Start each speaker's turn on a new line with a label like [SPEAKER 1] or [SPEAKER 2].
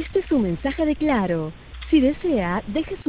[SPEAKER 1] Este es un mensaje de Claro. Si desea, deje su